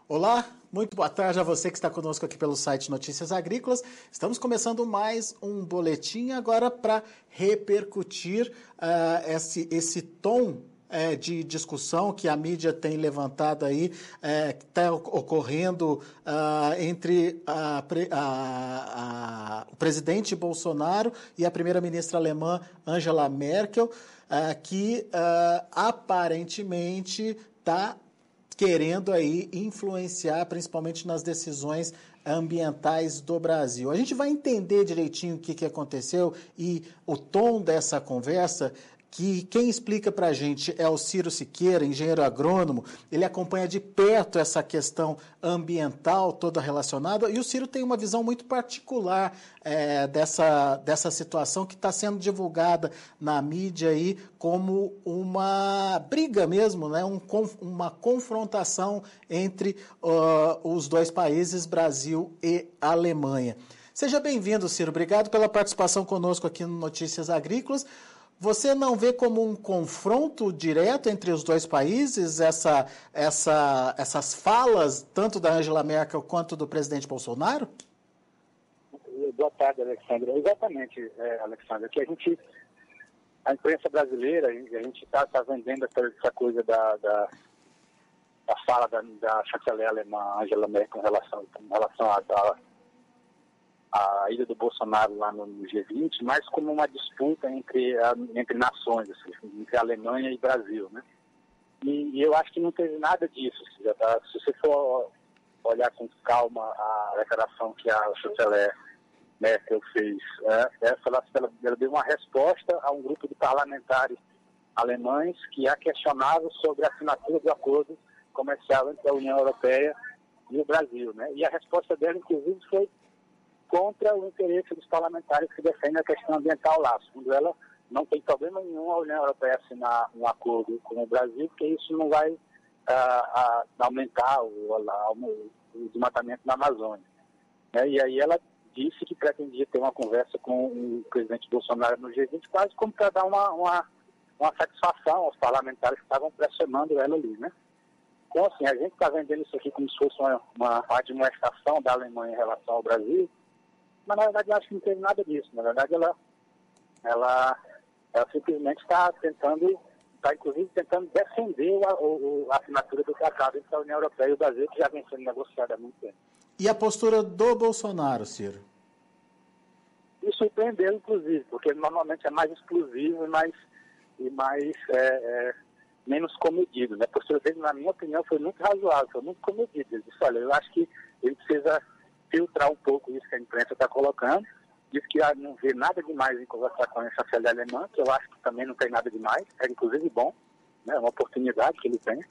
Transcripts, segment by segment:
Olá, muito boa tarde a você que está conosco aqui pelo site Notícias Agrícolas. Estamos começando mais um boletim agora para repercutir esse tom de discussão que a mídia tem levantado aí, que está ocorrendo entre o presidente Bolsonaro e a primeira-ministra alemã Angela Merkel, que aparentemente está querendo aí influenciar principalmente nas decisões ambientais do Brasil. A gente vai entender direitinho o que aconteceu e o tom dessa conversa, que quem explica para a gente é o Ciro Siqueira, engenheiro agrônomo. Ele acompanha de perto essa questão ambiental toda relacionada, e o Ciro tem uma visão muito particular dessa situação que está sendo divulgada na mídia aí como uma briga mesmo, né? Uma confrontação entre os dois países, Brasil e Alemanha. Seja bem-vindo, Ciro. Obrigado pela participação conosco aqui no Notícias Agrícolas. Você não vê como um confronto direto entre os dois países essas falas, tanto da Angela Merkel quanto do presidente Bolsonaro? Boa tarde, Alexandre. Exatamente, Alexandre, que a imprensa brasileira, a gente está vendendo essa coisa da fala da chanceler alemã Angela Merkel em relação a ida do Bolsonaro lá no G20, mais como uma disputa entre nações, assim, entre Alemanha e Brasil, né? E eu acho que não teve nada disso. Se você for olhar com calma a declaração que a chanceler Merkel fez, ela deu uma resposta a um grupo de parlamentares alemães que a questionavam sobre a assinatura do acordo comercial entre a União Europeia e o Brasil, né? E a resposta dela, inclusive, foi contra o interesse dos parlamentares que defendem a questão ambiental lá. Segundo ela, não tem problema nenhum a União Europeia assinar um acordo com o Brasil, porque isso não vai aumentar o desmatamento na Amazônia. E aí ela disse que pretendia ter uma conversa com o presidente Bolsonaro no G20, quase como para dar uma satisfação aos parlamentares que estavam pressionando ela ali, né? Então, assim, a gente está vendendo isso aqui como se fosse uma admoestação da Alemanha em relação ao Brasil, mas na verdade eu acho que não teve nada disso. Na verdade ela simplesmente está inclusive tentando defender a assinatura do tratado entre a União Europeia e o Brasil, que já vem sendo negociada há muito tempo. E a postura do Bolsonaro, Ciro? Me surpreendeu, inclusive, porque ele normalmente é mais explosivo e menos comedido, né? A postura dele, na minha opinião, foi muito razoável, foi muito comedido. Ele disse, olha, eu acho que ele precisa filtrar um pouco isso que a imprensa está colocando. Diz que não vê nada demais em conversar com a chanceler alemã, que eu acho que também não tem nada demais, é inclusive bom, né? É uma oportunidade que ele tem.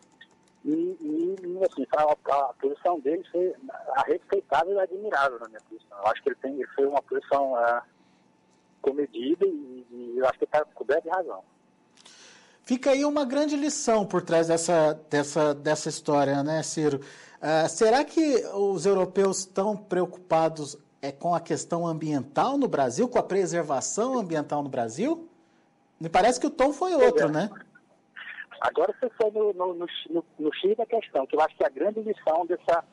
E assim, a posição dele foi respeitável e admirável na minha posição. Eu acho que ele foi uma posição comedida e eu acho que está coberto de razão. Fica aí uma grande lição por trás dessa história, né, Ciro? Será que os europeus estão preocupados com a questão ambiental no Brasil, com a preservação ambiental no Brasil? Me parece que o tom foi outro, né? Agora você foi no X da questão, que eu acho que é a grande lição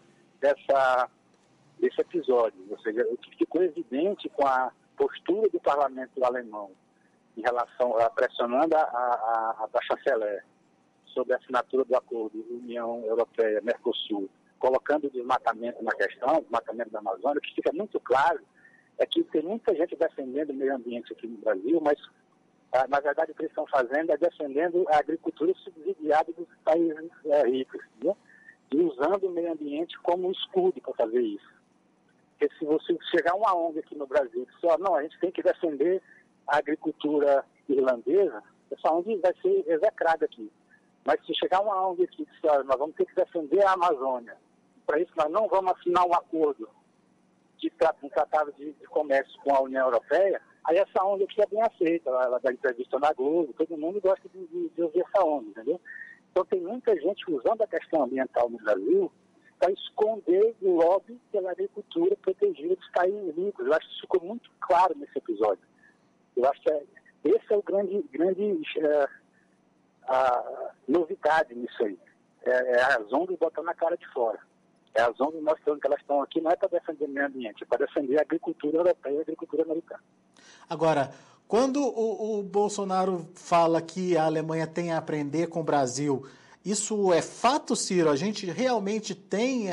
desse episódio. Ou seja, o que ficou evidente com a postura do parlamento alemão em relação a pressionando a chanceler sobre a assinatura do acordo União Europeia-Mercosul, colocando o desmatamento na questão, o desmatamento da Amazônia, o que fica muito claro é que tem muita gente defendendo o meio ambiente aqui no Brasil, mas, na verdade, o que eles estão fazendo é defendendo a agricultura subsidiada dos países ricos, né? E usando o meio ambiente como um escudo para fazer isso. Porque se você chegar uma ONG aqui no Brasil e dizer, não, a gente tem que defender a agricultura irlandesa, essa ONG vai ser execrada aqui. Mas se chegar uma ONG aqui e dizer, nós vamos ter que defender a Amazônia, para isso nós não vamos assinar um acordo um tratado de comércio com a União Europeia, aí essa ONG aqui é bem aceita, ela dá entrevista na Globo, todo mundo gosta de ouvir essa ONG, entendeu? Então tem muita gente usando a questão ambiental no Brasil para esconder o lobby pela agricultura protegida dos países ricos. Eu acho que isso ficou muito claro nesse episódio. Eu acho que esse é o grande a novidade nisso aí. é as ONGs botando a cara de fora. É as ONGs mostrando que elas estão aqui não é para defender o meio ambiente, é para defender a agricultura europeia e a agricultura americana. Agora, quando o Bolsonaro fala que a Alemanha tem a aprender com o Brasil, isso é fato, Ciro? A gente realmente tem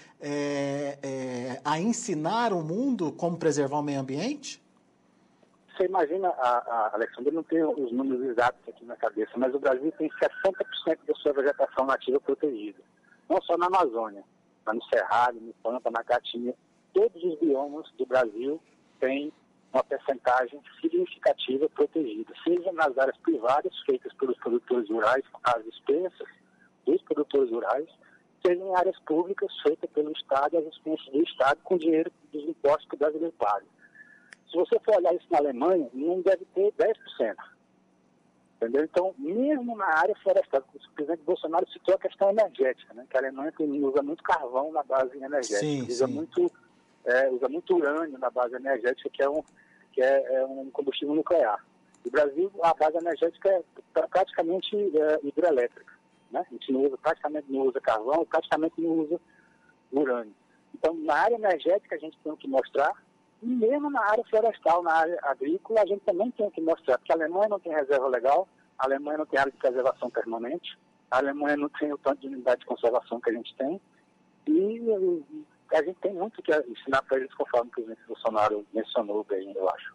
a ensinar o mundo como preservar o meio ambiente? Você imagina, Alexandre, eu não tenho os números exatos aqui na cabeça, mas o Brasil tem 60% da sua vegetação nativa protegida. Não só na Amazônia, mas no Cerrado, no Pampa, na Caatinga. Todos os biomas do Brasil têm uma percentagem significativa protegida, seja nas áreas privadas, feitas pelos produtores rurais, as expensas dos produtores rurais, seja em áreas públicas, feitas pelo Estado e as expensas do Estado, com dinheiro dos impostos que o brasileiro paga. Se você for olhar isso na Alemanha, não deve ter 10%. Entendeu? Então, mesmo na área florestal, o presidente Bolsonaro citou a questão energética, né? Que a Alemanha usa muito carvão na base energética, usa muito urânio na base energética, que é um combustível nuclear. No Brasil, a base energética é praticamente hidrelétrica, né? A gente praticamente não usa carvão, praticamente não usa urânio. Então, na área energética, a gente tem que mostrar. E mesmo na área florestal, na área agrícola, a gente também tem que mostrar, porque a Alemanha não tem reserva legal, a Alemanha não tem área de preservação permanente, a Alemanha não tem o tanto de unidade de conservação que a gente tem, e a gente tem muito que ensinar para eles, conforme o presidente Bolsonaro mencionou bem, eu acho.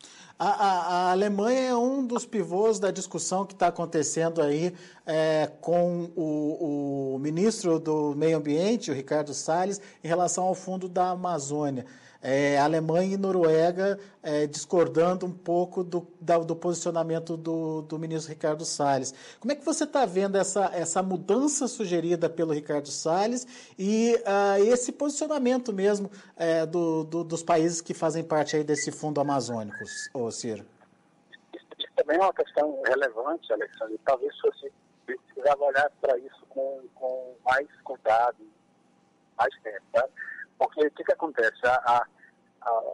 A Alemanha é um dos pivôs da discussão que está acontecendo aí com o ministro do Meio Ambiente, o Ricardo Salles, em relação ao fundo da Amazônia. Alemanha e Noruega discordando um pouco do posicionamento do ministro Ricardo Salles. Como é que você está vendo essa mudança sugerida pelo Ricardo Salles e esse posicionamento mesmo dos países que fazem parte aí desse fundo amazônico, Ciro? Isso também é uma questão relevante, Alexandre. Talvez fosse precisava olhar para isso com mais cuidado, mais tempo, tá? Porque o que acontece? O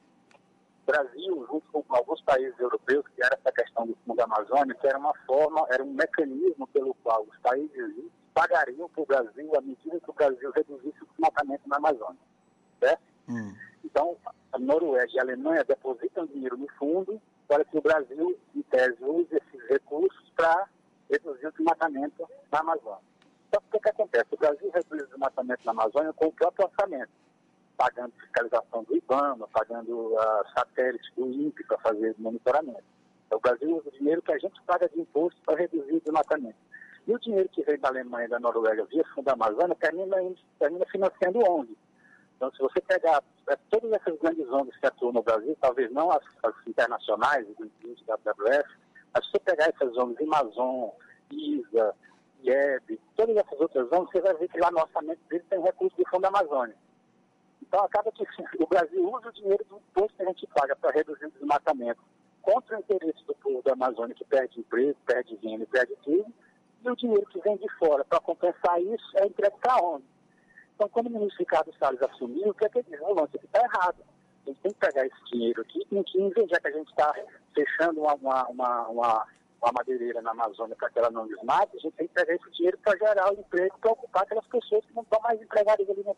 Brasil, junto com alguns países europeus, que era essa questão do fundo amazônico, era um mecanismo pelo qual os países pagariam para o Brasil à medida que o Brasil reduzisse o desmatamento na Amazônia. Certo? Então, a Noruega e a Alemanha depositam dinheiro no fundo para que o Brasil, em tese, use esses recursos para reduzir o desmatamento na Amazônia. Só que o que acontece? O Brasil reduz o desmatamento na Amazônia com o próprio orçamento, pagando fiscalização do IBAMA, pagando satélites do INPE para fazer monitoramento. Então, o Brasil usa o dinheiro que a gente paga de imposto para reduzir o desmatamento. E o dinheiro que vem da Alemanha e da Noruega via Fundo da Amazônia termina financiando ONG. Então, se você pegar todas essas grandes ONGs que atuam no Brasil, talvez não as internacionais, do WWF, mas se você pegar essas ONGs, Amazon, ISA, IEB, todas essas outras ONGs, você vai ver que lá no orçamento deles tem recurso do Fundo da Amazônia. Então, acaba que o Brasil usa o dinheiro do imposto que a gente paga para reduzir o desmatamento contra o interesse do povo da Amazônia, que perde emprego, perde renda, perde tudo, e o dinheiro que vem de fora para compensar isso é entregue para onde? Então, quando o ministro Ricardo Salles assumiu, o que é que ele diz? Não, isso aqui está errado. A gente tem que pegar esse dinheiro aqui, tem que, em vez, já que a gente está fechando uma madeireira na Amazônia para que ela não desmate, a gente tem que pegar esse dinheiro para gerar o emprego, para ocupar aquelas pessoas que não estão mais empregadas ali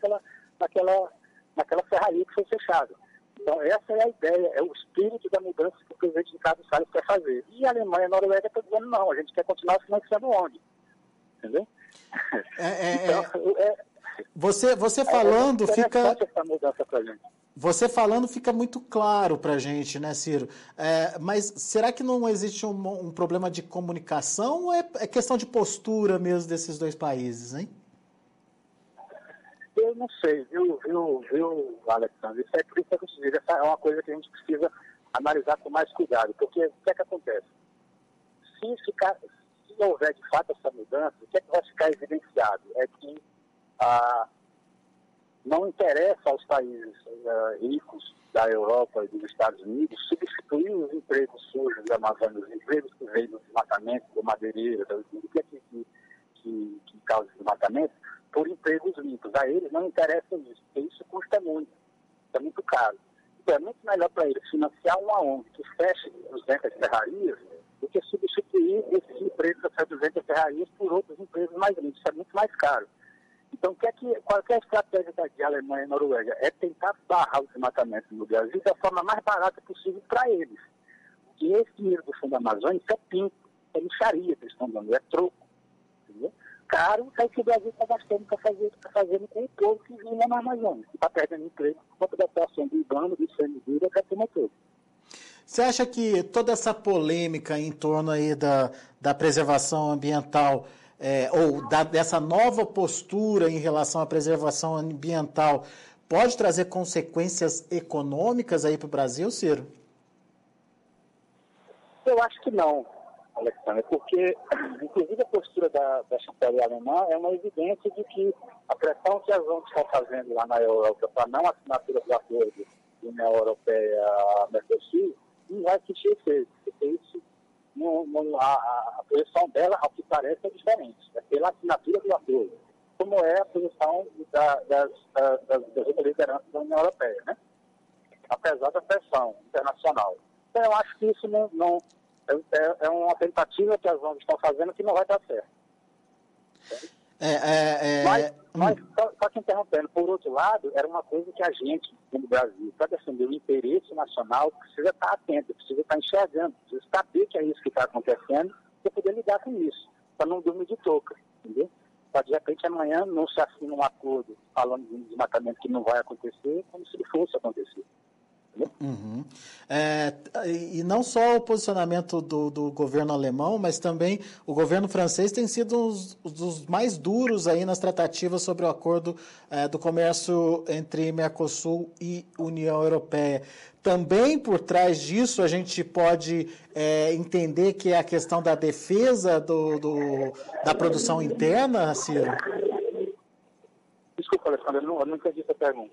naquela serraria que foi fechada. Então, essa é a ideia, é o espírito da mudança que o presidente Ricardo Salles quer fazer. E a Alemanha e a Noruega estão dizendo, não, a gente quer continuar financiando onde? Entendeu? Você falando fica... essa mudança pra gente. Você falando fica muito claro para a gente, né, Ciro? Mas será que não existe um problema de comunicação ou é questão de postura mesmo desses dois países, hein? Eu não sei, viu, Alexandre? Isso é por isso que eu te digo, essa é uma coisa que a gente precisa analisar com mais cuidado, porque o que é que acontece? Se houver de fato essa mudança, o que é que vai ficar evidenciado? É que não interessa aos países ricos da Europa e dos Estados Unidos substituir os empregos sujos da Amazônia, os empregos que vêm do desmatamento, do madeireiro, do que é que causa desmatamento, por empregos limpos. A eles não interessa isso, porque isso custa muito, é muito caro. Então é muito melhor para eles financiar uma ONG que feche 200 serrarias do que substituir substituir esses empregos a R$200 por outros empregos mais limpos. Isso é muito mais caro. Então, qual é a estratégia de Alemanha e Noruega? É tentar barrar o desmatamento no Brasil da forma mais barata possível para eles. E esse dinheiro do Fundo Amazônia, isso é pinto, é mixaria que eles estão dando, é troco. Entendeu? Caro é o que o Brasil está gastando para fazendo com o povo que vive na Amazônia, que está perdendo emprego por conta da atuação do IBAMA, do ICMBio e da turma toda. Você acha que toda essa polêmica em torno aí da preservação ambiental, dessa nova postura em relação à preservação ambiental, pode trazer consequências econômicas aí para o Brasil, Ciro? Eu acho que não, Alexandre, porque, inclusive, a postura da chanceler alemã é uma evidência de que a pressão que as ONGs estão fazendo lá na Europa para não assinatura do acordo da União Europeia-Mercosul não vai se efeito, porque isso, a posição dela, ao que parece, é diferente. É pela assinatura do acordo, como é a posição das outras lideranças da União Europeia, né? Apesar da pressão internacional. Então, eu acho que isso não é uma tentativa que as ONGs estão fazendo que não vai dar certo. Mas só te interrompendo, por outro lado, era uma coisa que a gente, no Brasil, para defender o interesse nacional, precisa estar atento, precisa estar enxergando, precisa saber que é isso que está acontecendo para poder lidar com isso, para não dormir de touca, entendeu? Para de repente amanhã não se assina um acordo falando de um desmatamento que não vai acontecer, como se ele fosse acontecer. Uhum. E não só o posicionamento do governo alemão, mas também o governo francês tem sido um dos mais duros aí nas tratativas sobre o acordo do comércio entre Mercosul e União Europeia. Também por trás disso a gente pode entender que é a questão da defesa da produção interna, Ciro? Desculpa, Alexandre, eu não entendi essa pergunta.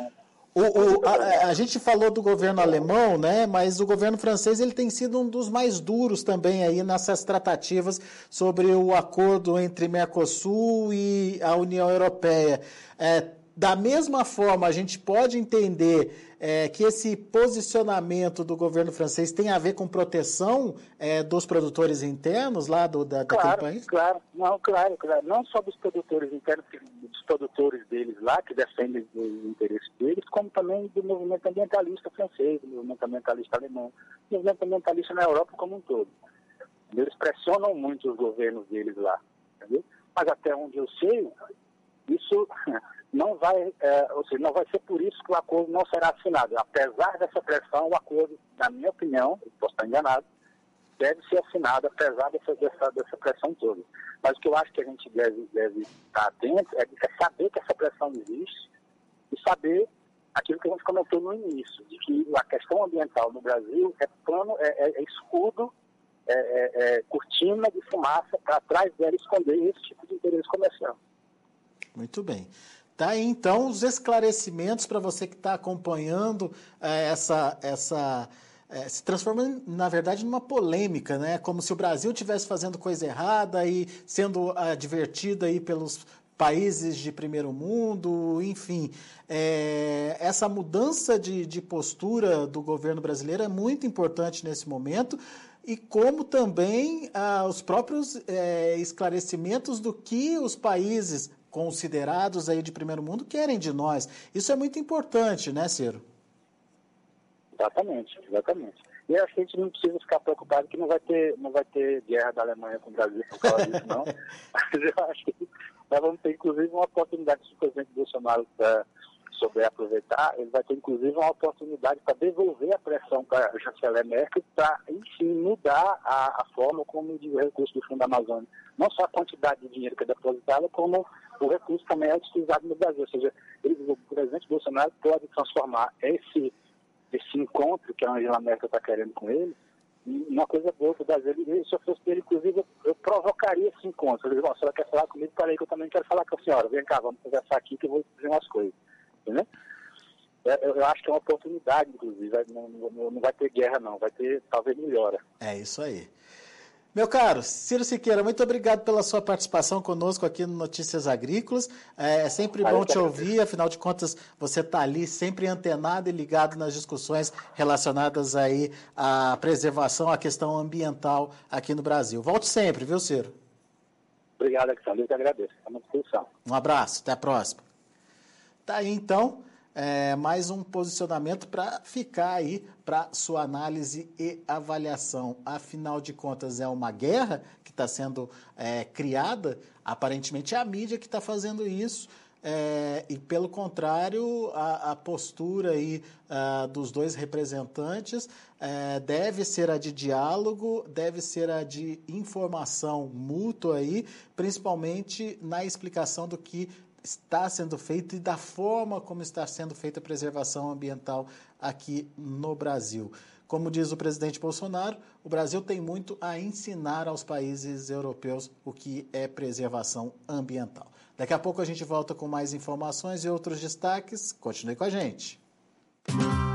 A gente falou do governo alemão, né? Mas o governo francês ele tem sido um dos mais duros também aí nessas tratativas sobre o acordo entre Mercosul e a União Europeia. Da mesma forma, a gente pode entender que esse posicionamento do governo francês tem a ver com proteção dos produtores internos lá daquele país? Claro. Não só dos produtores internos, dos produtores deles lá, que defendem os interesses deles, como também do movimento ambientalista francês, do movimento ambientalista alemão, do movimento ambientalista na Europa como um todo. Eles pressionam muito os governos deles lá, entendeu? Mas até onde eu sei, isso não vai ser por isso que o acordo não será assinado. Apesar dessa pressão, o acordo, na minha opinião, eu posso estar enganado, deve ser assinado, apesar dessa pressão toda. Mas o que eu acho que a gente deve estar atento é saber que essa pressão existe e saber aquilo que a gente comentou no início, de que a questão ambiental no Brasil é escudo, cortina de fumaça para atrás dela esconder esse tipo de interesse comercial. Muito bem. Tá aí, então, os esclarecimentos para você que está acompanhando se transformando, na verdade, numa polêmica, né? Como se o Brasil estivesse fazendo coisa errada e sendo advertido aí pelos países de primeiro mundo, enfim. Essa mudança de postura do governo brasileiro é muito importante nesse momento, e como também os próprios esclarecimentos do que os países considerados aí de primeiro mundo querem de nós. Isso é muito importante, né, Ciro? Exatamente. E eu acho que a gente não precisa ficar preocupado que não vai ter guerra da Alemanha com o Brasil por causa disso, não. Mas eu acho que nós vamos ter, inclusive, uma oportunidade, se o presidente Bolsonaro souber aproveitar, ele vai ter, inclusive, uma oportunidade para devolver a pressão para a chanceler Merkel para, enfim, mudar a forma como o recurso do Fundo Amazônia, não só a quantidade de dinheiro que é depositada, como o recurso também é utilizado no Brasil. Ou seja, o presidente Bolsonaro pode transformar esse encontro que a Angela Merkel está querendo com ele em uma coisa boa para o Brasil. Se eu fosse dele, inclusive, eu provocaria esse encontro. Eu digo, se ela quer falar comigo, peraí que eu também quero falar com a senhora. Vem cá, vamos conversar aqui que eu vou dizer umas coisas. Entendeu? Eu acho que é uma oportunidade, inclusive. Não vai ter guerra, não. Vai ter, talvez, melhora. É isso aí. Meu caro Ciro Siqueira, muito obrigado pela sua participação conosco aqui no Notícias Agrícolas. É sempre bom te ouvir, afinal de contas, você está ali sempre antenado e ligado nas discussões relacionadas aí à preservação, à questão ambiental aqui no Brasil. Volte sempre, viu, Ciro? Obrigado, Alexandre. Eu que agradeço. Estamos à disposição. Um abraço, até a próxima. Tá aí, então, mais um posicionamento para ficar aí para sua análise e avaliação. Afinal de contas, é uma guerra que está sendo criada, aparentemente é a mídia que está fazendo isso, e pelo contrário, a postura aí, dos dois representantes deve ser a de diálogo, deve ser a de informação mútua aí, principalmente na explicação do que está sendo feito e da forma como está sendo feita a preservação ambiental aqui no Brasil. Como diz o presidente Bolsonaro, o Brasil tem muito a ensinar aos países europeus o que é preservação ambiental. Daqui a pouco a gente volta com mais informações e outros destaques. Continue com a gente.